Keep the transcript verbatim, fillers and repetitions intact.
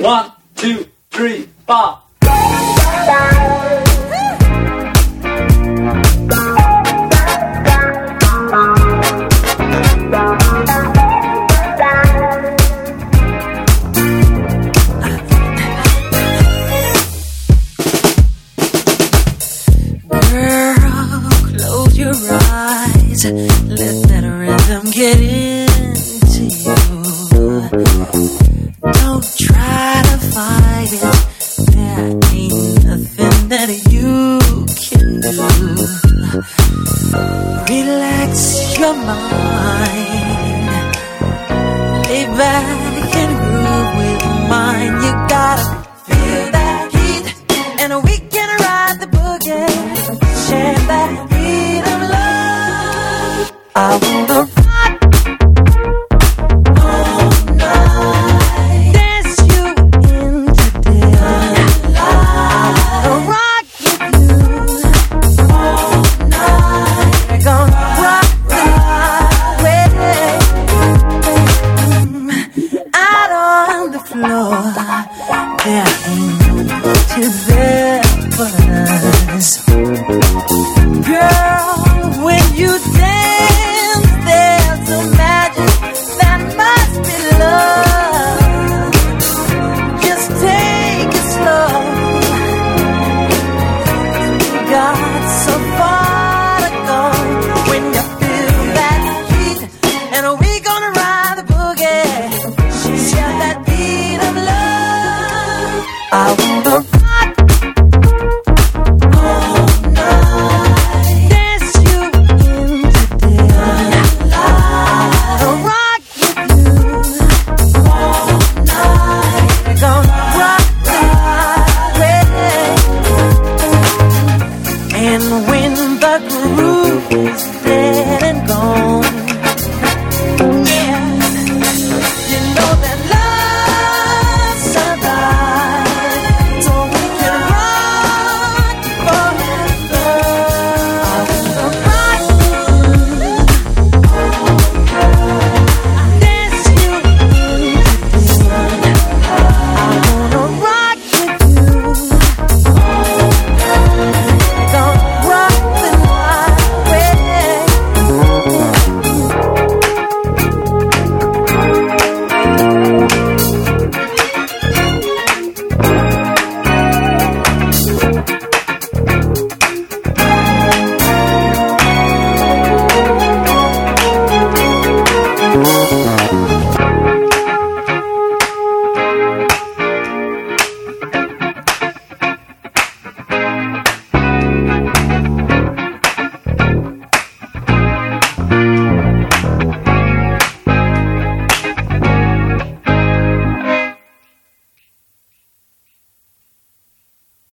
One, two, three, four. Let that rhythm get into you. Don't try to fight it. There ain't nothing that you can do. Relax your mind. Lay back and groove with mine. You gotta feel that heat, and we can ride the boogie. Share that beat of love. I wanna rock all night, dance you into daylight. Rock with you all night. We're gonna rock the night out on the floor. There ain't nobody there but us, girl. When you dance, there's a magic that must be love. Just take it slow. You got so far to go. When you feel that heat, and we gonna ride the boogie. Share that beat of love. I